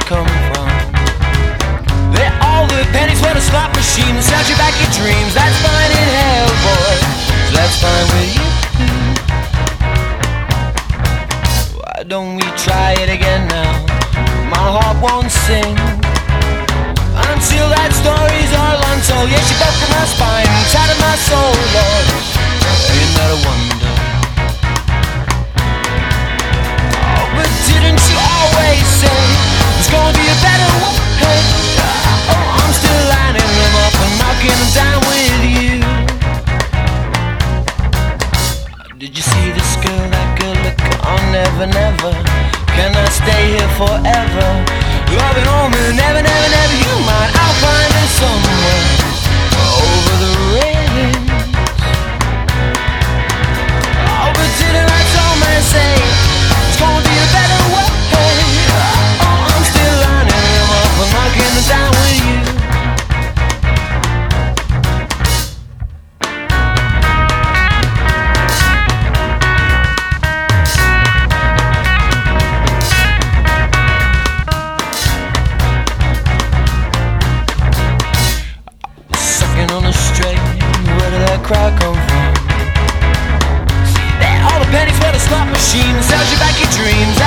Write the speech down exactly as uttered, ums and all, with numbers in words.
come from? They're all the pennies for the slot machine that sells you back your dreams. That's fine in hell, boy, so that's fine with you. Why don't we try it again now? My heart won't sing until that story's all untold. Yeah, she broke from my spine, shattered my soul, Lord. Ain't that a wonder? Oh, but didn't you always say there's gonna be a better way? Oh, I'm still lining them up and knocking them down with you. Did you see this girl, that girl, look on, never, never. Can I stay here forever? Loving on me, never, never, never. You might, I'll find her somewhere over the railings. Oh, but didn't that old man say it's gonna be a better way? Oh, I'm still lining them up and knocking them down with you. On a string, where did that crowd come from? See, all the pennies for the slot machine that sells you back your dreams.